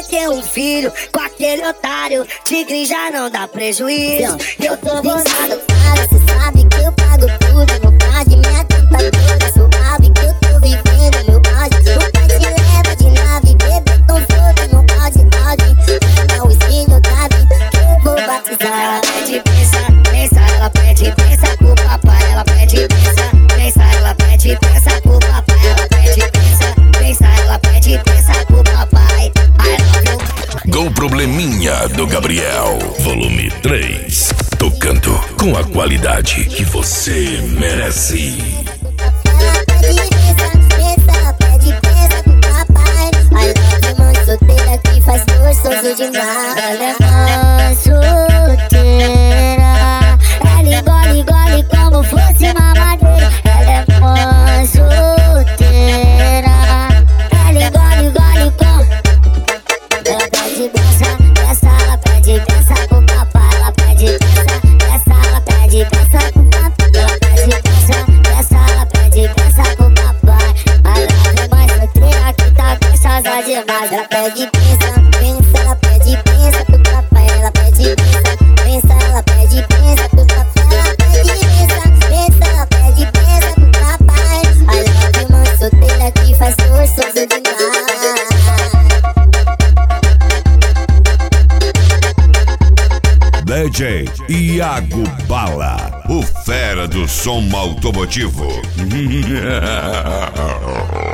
você ter um filho com aquele otário. Tigre já não dá prejuízo. Eu tô gostado, cara, cê sabe que eu pago tudo. Meu pai, minha cantadora, suave que eu tô vivendo. Meu pai, o pai te leva de nave, bebê com fogo, não pode. Chama o espinho, Davi, que eu vou batizar. Ela pede pensa, ela pede pensa pro papai. Ela pede pensa, ela pede pensa pro papai. Ela pede pensa, ela pede pensa pro papai. Gol Probleminha do Gabriel, volume 3. Tocando com a qualidade que você merece. Ela pede pensa pro papai. I love you, mãe solteira que faz gostoso demais. Ela é mãe solteira, ela engole como fosse mamadeira. Ela é mãe solteira, ela engole como. Ela pede pensa, ela pede pensa pro papai. Ela pede pensa, ela pede pensa pro papai. Ela pede pensa, ela pede pensa pro papai. I love you, mãe solteira que tá gostosa demais. Ela pede pensa, ela pede pensa pro papai. Ela pede pensa, ela pede pensa pro papai. Ela pede pensa, ela pede pensa pro papai. I love you, mãe solteira que faz gostoso demais. DJ Iago Bala, o fera do som automotivo.